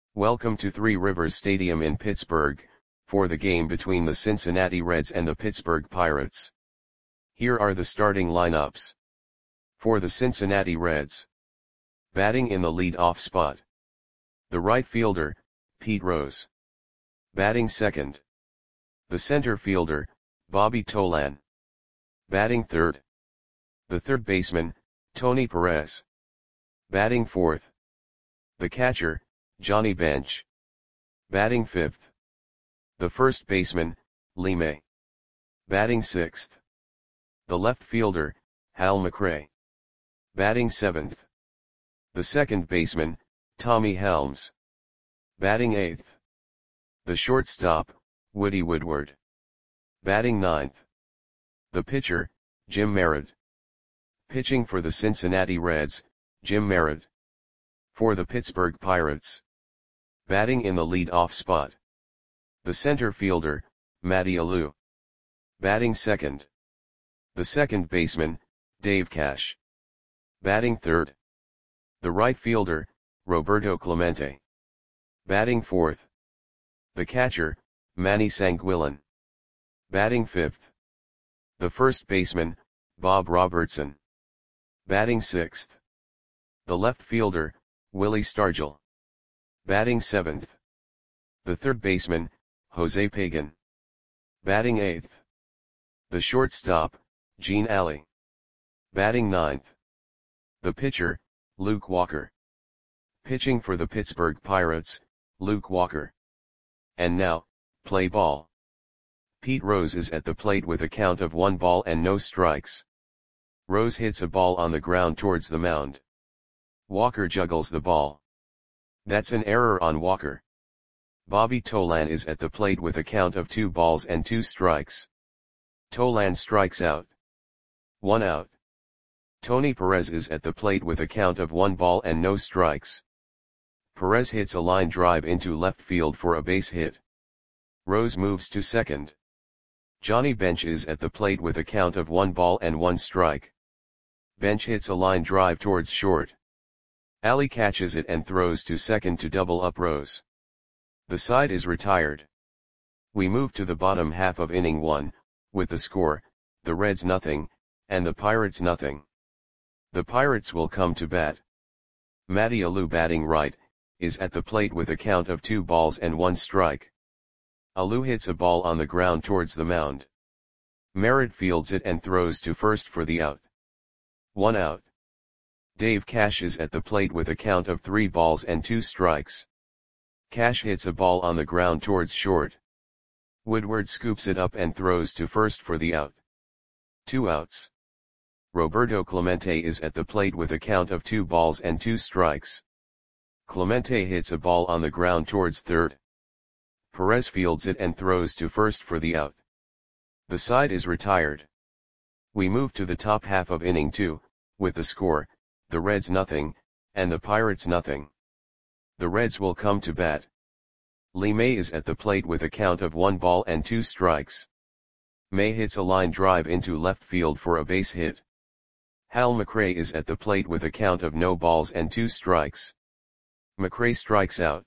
Welcome to Three Rivers Stadium in Pittsburgh, for the game between the Cincinnati Reds and the Pittsburgh Pirates. Here are the starting lineups. For the Cincinnati Reds. Batting in the lead-off spot. The right fielder, Pete Rose. Batting second. The center fielder, Bobby Tolan. Batting third. The third baseman, Tony Perez. Batting fourth. The catcher, Johnny Bench. Batting fifth. The first baseman, Lee May. Batting sixth. The left fielder, Hal McRae. Batting seventh. The second baseman, Tommy Helms. Batting eighth. The shortstop, Woody Woodward. Batting ninth. The pitcher, Jim Merritt. Pitching for the Cincinnati Reds, Jim Merritt. For the Pittsburgh Pirates. Batting in the lead-off spot. The center fielder, Matty Alou. Batting second. The second baseman, Dave Cash. Batting third. The right fielder, Roberto Clemente. Batting fourth. The catcher, Manny Sanguillen. Batting fifth. The first baseman, Bob Robertson. Batting sixth. The left fielder, Willie Stargell. Batting seventh. The third baseman, Jose Pagan. Batting eighth. The shortstop, Gene Alley. Batting ninth. The pitcher, Luke Walker. Pitching for the Pittsburgh Pirates, Luke Walker. And now, play ball. Pete Rose is at the plate with a count of 1 ball and no strikes. Rose hits a ball on the ground towards the mound. Walker juggles the ball. That's an error on Walker. Bobby Tolan is at the plate with a count of 2 balls and 2 strikes. Tolan strikes out. 1 out. Tony Perez is at the plate with a count of 1 ball and no strikes. Perez hits a line drive into left field for a base hit. Rose moves to second. Johnny Bench is at the plate with a count of 1 ball and 1 strike. Bench hits a line drive towards short. Alley catches it and throws to second to double up Rose. The side is retired. We move to the bottom half of inning 1, with the score, the Reds nothing, and the Pirates nothing. The Pirates will come to bat. Matty Alou batting right, is at the plate with a count of 2 balls and 1 strike. Alou hits a ball on the ground towards the mound. Merritt fields it and throws to first for the out. 1 out. Dave Cash is at the plate with a count of 3 balls and 2 strikes. Cash hits a ball on the ground towards short. Woodward scoops it up and throws to first for the out. 2 outs. Roberto Clemente is at the plate with a count of 2 balls and 2 strikes. Clemente hits a ball on the ground towards third. Perez fields it and throws to first for the out. The side is retired. We move to the top half of inning 2, with the score, the Reds nothing, and the Pirates nothing. The Reds will come to bat. Lee May is at the plate with a count of 1 ball and 2 strikes. May hits a line drive into left field for a base hit. Hal McRae is at the plate with a count of no balls and 2 strikes. McRae strikes out.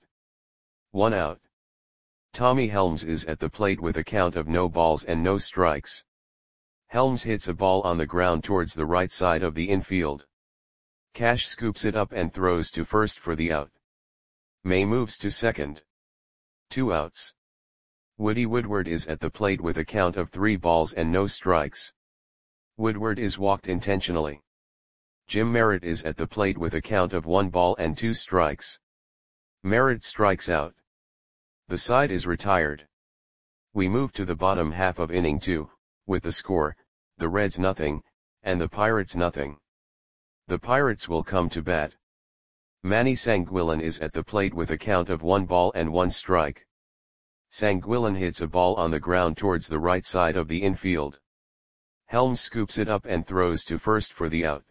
1 out. Tommy Helms is at the plate with a count of no balls and no strikes. Helms hits a ball on the ground towards the right side of the infield. Cash scoops it up and throws to first for the out. May moves to second. 2 outs. Woody Woodward is at the plate with a count of 3 balls and no strikes. Woodward is walked intentionally. Jim Merritt is at the plate with a count of 1 ball and 2 strikes. Merritt strikes out. The side is retired. We move to the bottom half of inning 2, with the score, the Reds nothing, and the Pirates nothing. The Pirates will come to bat. Manny Sanguillen is at the plate with a count of 1 ball and 1 strike. Sanguillen hits a ball on the ground towards the right side of the infield. Helms scoops it up and throws to first for the out.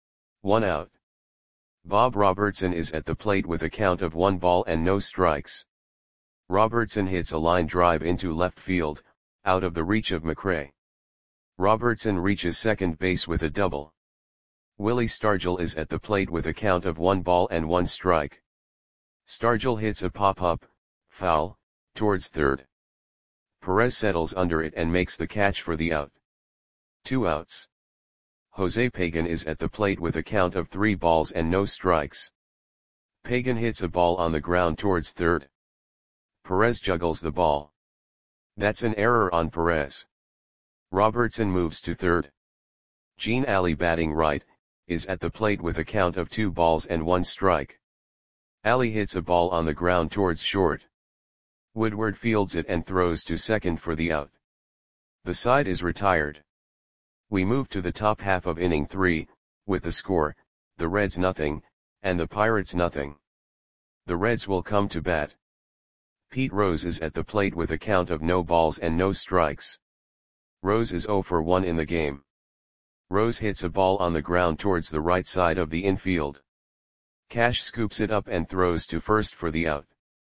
1 out. Bob Robertson is at the plate with a count of 1 ball and no strikes. Robertson hits a line drive into left field, out of the reach of McRae. Robertson reaches second base with a double. Willie Stargell is at the plate with a count of 1 ball and 1 strike. Stargell hits a pop-up, foul, towards third. Perez settles under it and makes the catch for the out. 2 outs. Jose Pagan is at the plate with a count of 3 balls and no strikes. Pagan hits a ball on the ground towards third. Perez juggles the ball. That's an error on Perez. Robertson moves to third. Gene Alley, batting right, is at the plate with a count of 2 balls and 1 strike. Alley hits a ball on the ground towards short. Woodward fields it and throws to second for the out. The side is retired. We move to the top half of inning 3, with the score, the Reds nothing, and the Pirates nothing. The Reds will come to bat. Pete Rose is at the plate with a count of no balls and no strikes. Rose is 0 for 1 in the game. Rose hits a ball on the ground towards the right side of the infield. Cash scoops it up and throws to first for the out.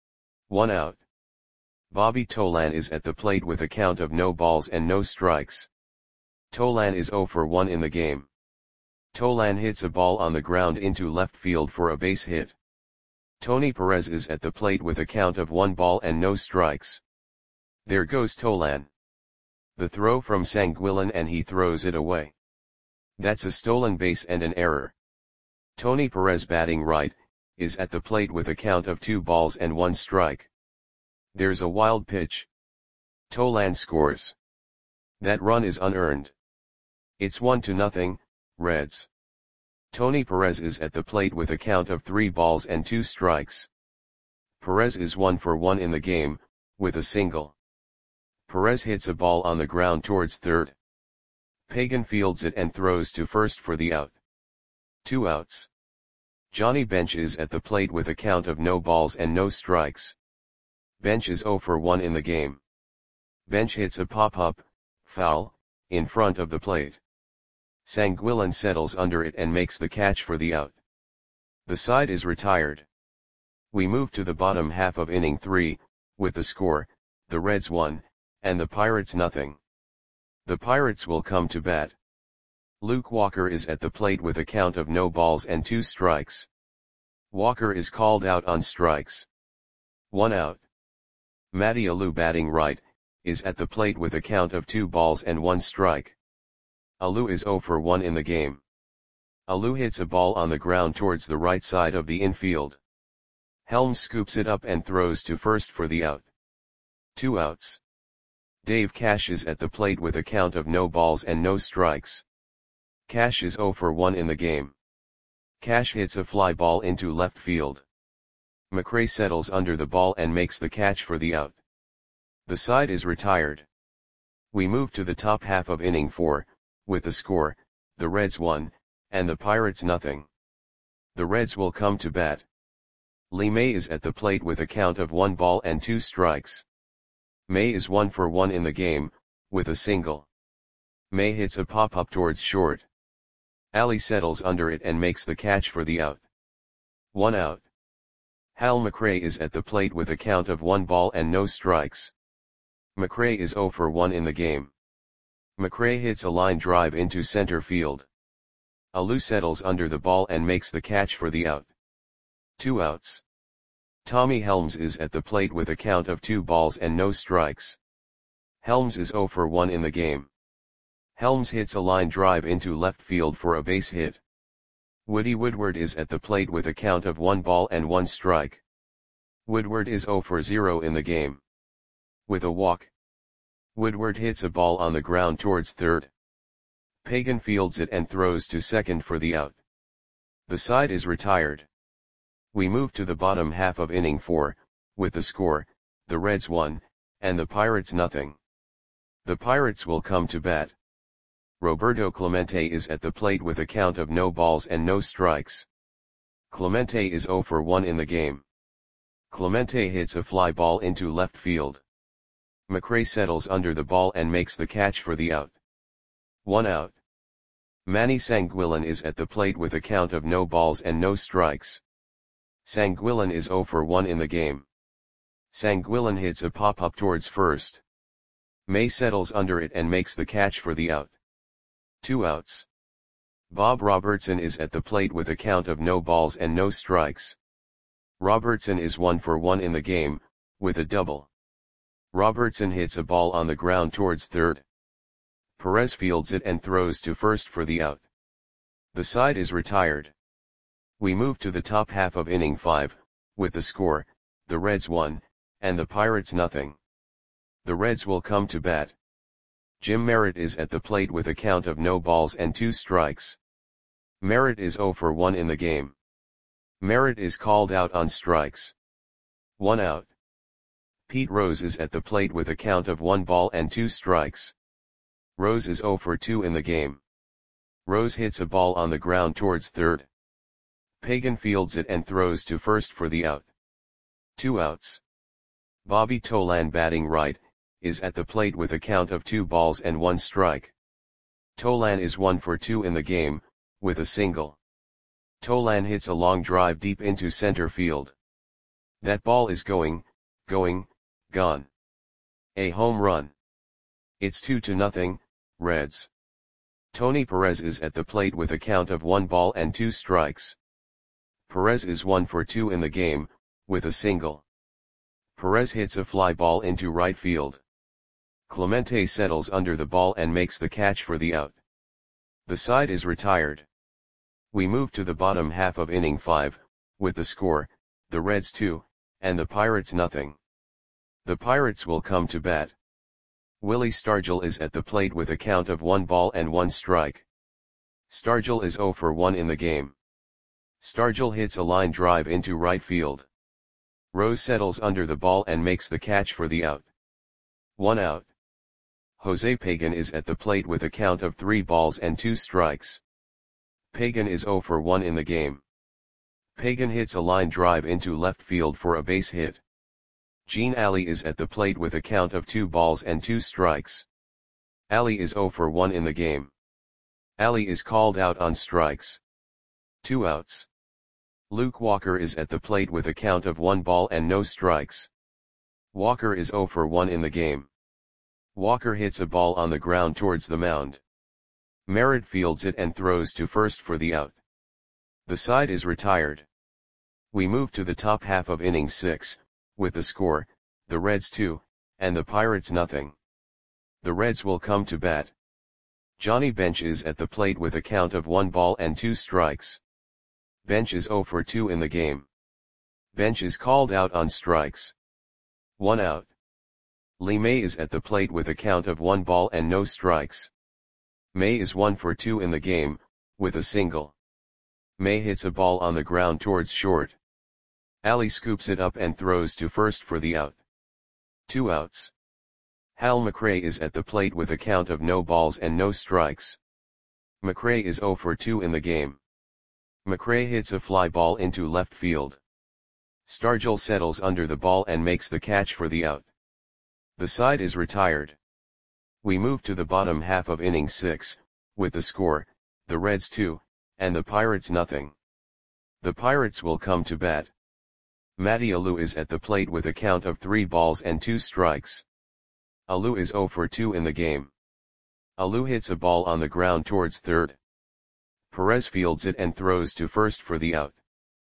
1 out. Bobby Tolan is at the plate with a count of no balls and no strikes. Tolan is 0 for 1 in the game. Tolan hits a ball on the ground into left field for a base hit. Tony Perez is at the plate with a count of 1 ball and no strikes. There goes Tolan. The throw from Sanguillen and he throws it away. That's a stolen base and an error. Tony Perez, batting right, is at the plate with a count of 2 balls and 1 strike. There's a wild pitch. Tolan scores. That run is unearned. It's 1-0, Reds. Tony Perez is at the plate with a count of 3 balls and 2 strikes. Perez is 1 for 1 in the game, with a single. Perez hits a ball on the ground towards third. Pagan fields it and throws to first for the out. 2 outs. Johnny Bench is at the plate with a count of no balls and no strikes. Bench is 0 for 1 in the game. Bench hits a pop-up, foul, in front of the plate. Sanguillen settles under it and makes the catch for the out. The side is retired. We move to the bottom half of inning 3, with the score, the Reds 1, and the Pirates nothing. The Pirates will come to bat. Luke Walker is at the plate with a count of no balls and 2 strikes. Walker is called out on strikes. 1 out. Matty Alou, batting right, is at the plate with a count of 2 balls and 1 strike. Alou is 0 for 1 in the game. Alou hits a ball on the ground towards the right side of the infield. Helms scoops it up and throws to first for the out. 2 outs. Dave Cash is at the plate with a count of no balls and no strikes. Cash is 0 for 1 in the game. Cash hits a fly ball into left field. McRae settles under the ball and makes the catch for the out. The side is retired. We move to the top half of inning 4, with the score, the Reds 1, and the Pirates nothing. The Reds will come to bat. Lee May is at the plate with a count of 1 ball and 2 strikes. May is 1 for 1 in the game, with a single. May hits a pop-up towards short. Alley settles under it and makes the catch for the out. 1 out. Hal McRae is at the plate with a count of 1 ball and no strikes. McRae is 0 for 1 in the game. McRae hits a line drive into center field. Alou settles under the ball and makes the catch for the out. 2 outs. Tommy Helms is at the plate with a count of 2 balls and no strikes. Helms is 0 for 1 in the game. Helms hits a line drive into left field for a base hit. Woody Woodward is at the plate with a count of 1 ball and 1 strike. Woodward is 0 for 0 in the game. With a walk. Woodward hits a ball on the ground towards third. Pagan fields it and throws to second for the out. The side is retired. We move to the bottom half of inning 4, with the score, the Reds 1, and the Pirates nothing. The Pirates will come to bat. Roberto Clemente is at the plate with a count of no balls and no strikes. Clemente is 0 for 1 in the game. Clemente hits a fly ball into left field. McRae settles under the ball and makes the catch for the out. 1 out. Manny Sanguillen is at the plate with a count of no balls and no strikes. Sanguillen is 0 for 1 in the game. Sanguillen hits a pop-up towards first. May settles under it and makes the catch for the out. 2 outs. Bob Robertson is at the plate with a count of no balls and no strikes. Robertson is 1 for 1 in the game, with a double. Robertson hits a ball on the ground towards third. Perez fields it and throws to first for the out. The side is retired. We move to the top half of inning 5, with the score, the Reds 1, and the Pirates nothing. The Reds will come to bat. Jim Merritt is at the plate with a count of no balls and 2 strikes. Merritt is 0 for 1 in the game. Merritt is called out on strikes. 1 out. Pete Rose is at the plate with a count of 1 ball and 2 strikes. Rose is 0 for 2 in the game. Rose hits a ball on the ground towards third. Pagan fields it and throws to first for the out. 2 outs. Bobby Tolan, batting right, is at the plate with a count of 2 balls and 1 strike. Tolan is 1 for 2 in the game, with a single. Tolan hits a long drive deep into center field. That ball is going, gone. A home run. It's 2-0, Reds. Tony Perez is at the plate with a count of 1 ball and 2 strikes. Perez is 1 for 2 in the game, with a single. Perez hits a fly ball into right field. Clemente settles under the ball and makes the catch for the out. The side is retired. We move to the bottom half of inning 5, with the score, the Reds 2, and the Pirates nothing. The Pirates will come to bat. Willie Stargell is at the plate with a count of 1 ball and 1 strike. Stargell is 0 for 1 in the game. Stargell hits a line drive into right field. Rose settles under the ball and makes the catch for the out. 1 out. Jose Pagan is at the plate with a count of 3 balls and 2 strikes. Pagan is 0 for 1 in the game. Pagan hits a line drive into left field for a base hit. Gene Alley is at the plate with a count of 2 balls and 2 strikes. Alley is 0 for 1 in the game. Alley is called out on strikes. 2 outs. Luke Walker is at the plate with a count of 1 ball and no strikes. Walker is 0 for 1 in the game. Walker hits a ball on the ground towards the mound. Merritt fields it and throws to first for the out. The side is retired. We move to the top half of inning 6, with the score, the Reds 2, and the Pirates nothing. The Reds will come to bat. Johnny Bench is at the plate with a count of 1 ball and 2 strikes. Bench is 0 for 2 in the game. Bench is called out on strikes. 1 out. Lee May is at the plate with a count of 1 ball and no strikes. May is 1 for 2 in the game, with a single. May hits a ball on the ground towards short. Alley scoops it up and throws to first for the out. 2 outs. Hal McRae is at the plate with a count of no balls and no strikes. McRae is 0 for 2 in the game. McRae hits a fly ball into left field. Stargell settles under the ball and makes the catch for the out. The side is retired. We move to the bottom half of inning 6, with the score, the Reds 2, and the Pirates nothing. The Pirates will come to bat. Matty Alou is at the plate with a count of 3 balls and 2 strikes. Alou is 0 for 2 in the game. Alou hits a ball on the ground towards third. Perez fields it and throws to first for the out.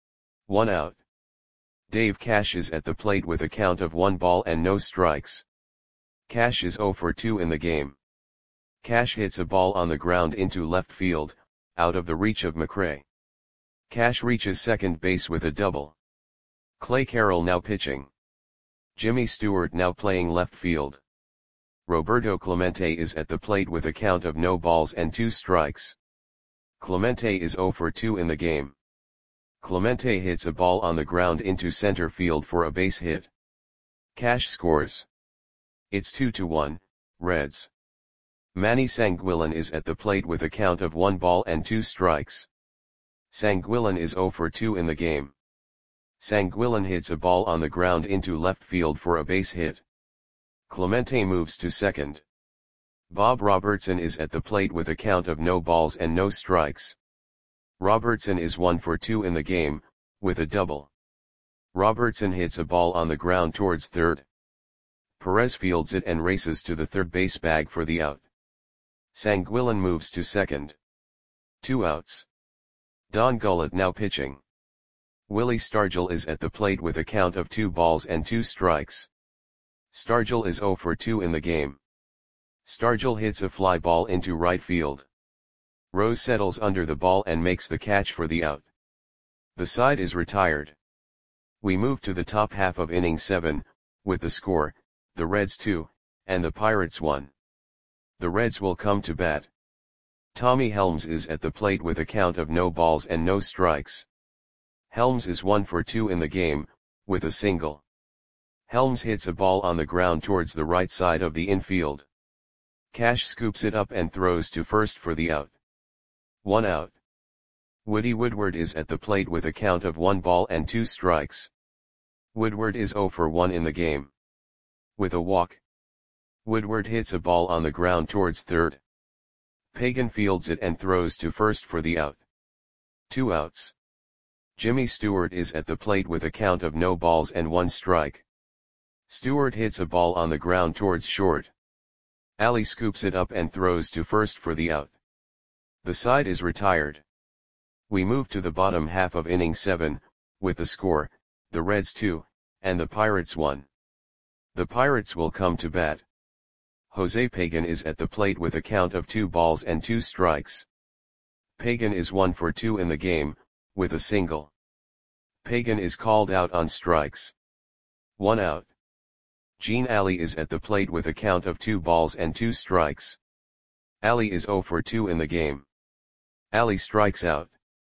1 out. Dave Cash is at the plate with a count of 1 ball and no strikes. Cash is 0 for 2 in the game. Cash hits a ball on the ground into left field, out of the reach of McRae. Cash reaches second base with a double. Clay Carroll now pitching. Jimmy Stewart now playing left field. Roberto Clemente is at the plate with a count of no balls and 2 strikes. Clemente is 0 for 2 in the game. Clemente hits a ball on the ground into center field for a base hit. Cash scores. It's 2-1, Reds. Manny Sanguillen is at the plate with a count of 1 ball and 2 strikes. Sanguillen is 0 for 2 in the game. Sanguillen hits a ball on the ground into left field for a base hit. Clemente moves to second. Bob Robertson is at the plate with a count of no balls and no strikes. Robertson is 1 for 2 in the game, with a double. Robertson hits a ball on the ground towards third. Perez fields it and races to the third base bag for the out. Sanguillen moves to second. 2 outs. Don Gullett now pitching. Willie Stargell is at the plate with a count of 2 balls and 2 strikes. Stargell is 0 for 2 in the game. Stargell hits a fly ball into right field. Rose settles under the ball and makes the catch for the out. The side is retired. We move to the top half of inning 7, with the score, the Reds 2, and the Pirates 1. The Reds will come to bat. Tommy Helms is at the plate with a count of no balls and no strikes. Helms is 1 for 2 in the game, with a single. Helms hits a ball on the ground towards the right side of the infield. Cash scoops it up and throws to first for the out. 1 out. Woody Woodward is at the plate with a count of 1 ball and 2 strikes. Woodward is 0 for 1 in the game. With a walk, Woodward hits a ball on the ground towards third. Pagan fields it and throws to first for the out. 2 outs. Jimmy Stewart is at the plate with a count of no balls and 1 strike. Stewart hits a ball on the ground towards short. Ali scoops it up and throws to first for the out. The side is retired. We move to the bottom half of inning 7, with the score, the Reds 2, and the Pirates 1. The Pirates will come to bat. Jose Pagan is at the plate with a count of 2 balls and 2 strikes. Pagan is 1 for 2 in the game, with a single. Pagan is called out on strikes. 1 out. Gene Ali is at the plate with a count of 2 balls and 2 strikes. Ali is 0 for 2 in the game. Ali strikes out.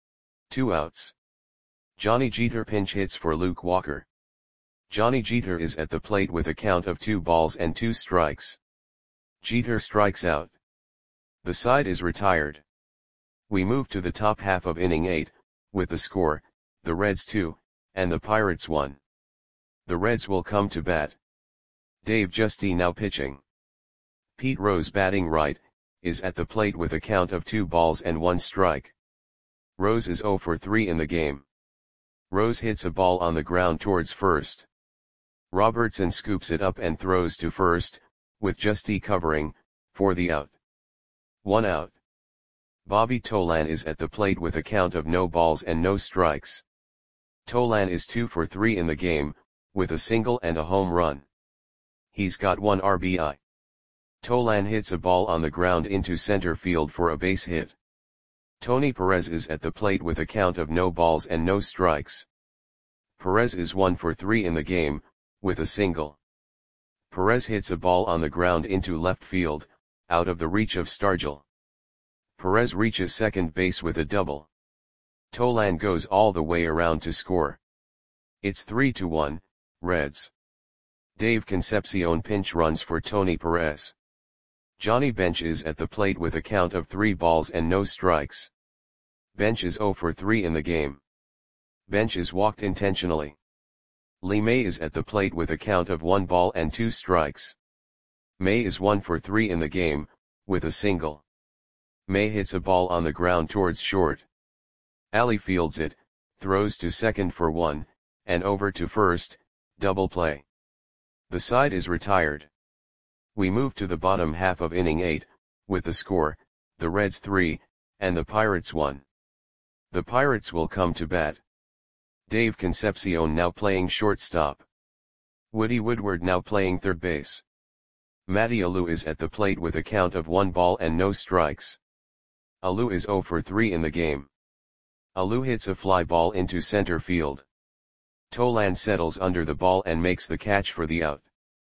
2 outs. Johnny Jeter pinch hits for Luke Walker. Johnny Jeter is at the plate with a count of 2 balls and 2 strikes. Jeter strikes out. The side is retired. We move to the top half of inning 8, with the score, the Reds 2, and the Pirates 1. The Reds will come to bat. Dave Giusti now pitching. Pete Rose batting right, is at the plate with a count of 2 balls and 1 strike. Rose is 0 for 3 in the game. Rose hits a ball on the ground towards first. Robertson scoops it up and throws to first, with Giusti covering, for the out. 1 out. Bobby Tolan is at the plate with a count of no balls and no strikes. Tolan is 2 for 3 in the game, with a single and a home run. He's got 1 RBI. Tolan hits a ball on the ground into center field for a base hit. Tony Perez is at the plate with a count of no balls and no strikes. Perez is 1 for 3 in the game, with a single. Perez hits a ball on the ground into left field, out of the reach of Stargell. Perez reaches second base with a double. Tolan goes all the way around to score. It's 3-1, Reds. Dave Concepcion pinch runs for Tony Perez. Johnny Bench is at the plate with a count of 3 balls and no strikes. Bench is 0 for 3 in the game. Bench is walked intentionally. Lee May is at the plate with a count of 1 ball and 2 strikes. May is 1 for 3 in the game, with a single. May hits a ball on the ground towards short. Ali fields it, throws to second for 1, and over to first, double play. The side is retired. We move to the bottom half of inning 8, with the score, the Reds 3, and the Pirates 1. The Pirates will come to bat. Dave Concepcion now playing shortstop. Woody Woodward now playing third base. Matty Alou is at the plate with a count of 1 ball and no strikes. Alou is 0 for 3 in the game. Alou hits a fly ball into center field. Tolan settles under the ball and makes the catch for the out.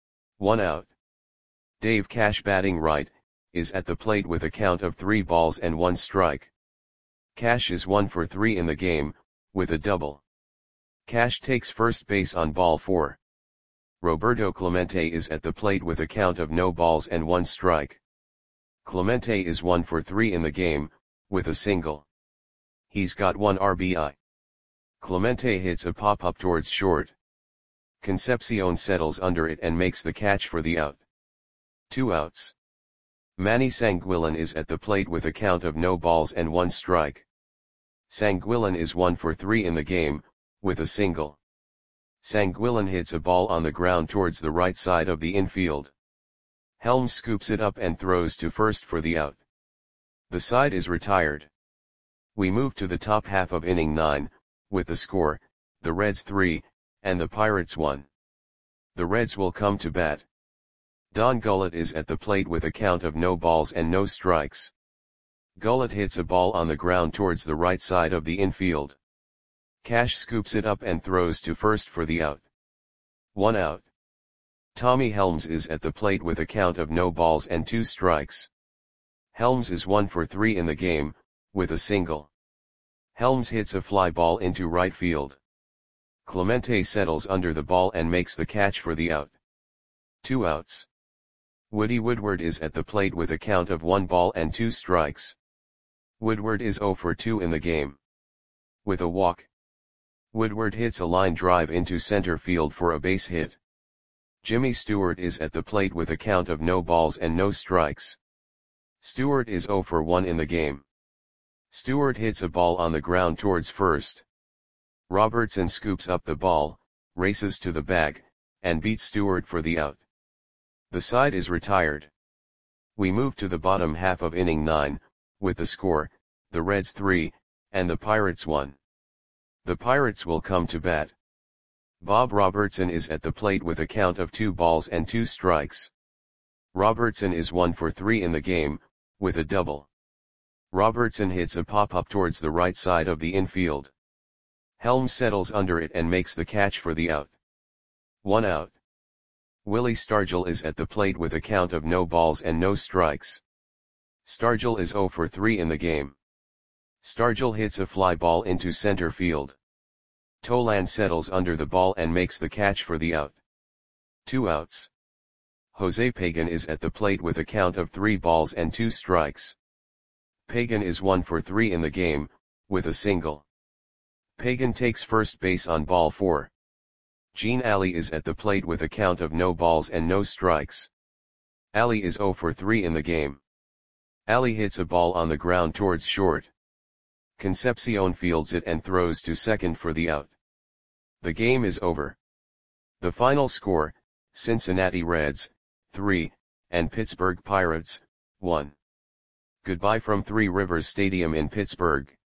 1 out. Dave Cash batting right, is at the plate with a count of 3 balls and 1 strike. Cash is 1 for 3 in the game, with a double. Cash takes first base on ball 4. Roberto Clemente is at the plate with a count of no balls and 1 strike. Clemente is 1 for 3 in the game, with a single. He's got 1 RBI. Clemente hits a pop-up towards short. Concepcion settles under it and makes the catch for the out. 2 outs. Manny Sanguillen is at the plate with a count of no balls and 1 strike. Sanguillen is 1 for 3 in the game, with a single. Sanguillen hits a ball on the ground towards the right side of the infield. Helms scoops it up and throws to first for the out. The side is retired. We move to the top half of inning 9, with the score, the Reds 3, and the Pirates 1. The Reds will come to bat. Don Gullett is at the plate with a count of no balls and no strikes. Gullett hits a ball on the ground towards the right side of the infield. Cash scoops it up and throws to first for the out. 1 out. Tommy Helms is at the plate with a count of no balls and 2 strikes. Helms is 1 for 3 in the game, with a single. Helms hits a fly ball into right field. Clemente settles under the ball and makes the catch for the out. 2 outs. Woody Woodward is at the plate with a count of 1 ball and 2 strikes. Woodward is 0 for 2 in the game. With a walk. Woodward hits a line drive into center field for a base hit. Jimmy Stewart is at the plate with a count of no balls and no strikes. Stewart is 0 for 1 in the game. Stewart hits a ball on the ground towards first. Robertson scoops up the ball, races to the bag, and beats Stewart for the out. The side is retired. We move to the bottom half of inning 9, with the score, the Reds 3, and the Pirates 1. The Pirates will come to bat. Bob Robertson is at the plate with a count of 2 balls and 2 strikes. Robertson is 1 for 3 in the game, with a double. Robertson hits a pop-up towards the right side of the infield. Helms settles under it and makes the catch for the out. 1 out. Willie Stargell is at the plate with a count of no balls and no strikes. Stargell is 0 for 3 in the game. Stargell hits a fly ball into center field. Tolan settles under the ball and makes the catch for the out. 2 outs. Jose Pagan is at the plate with a count of 3 balls and 2 strikes. Pagan is 1 for 3 in the game, with a single. Pagan takes first base on ball 4. Gene Alley is at the plate with a count of no balls and no strikes. Alley is 0 for 3 in the game. Alley hits a ball on the ground towards short. Concepcion fields it and throws to second for the out. The game is over. The final score, Cincinnati Reds, 3, and Pittsburgh Pirates, 1. Goodbye from Three Rivers Stadium in Pittsburgh.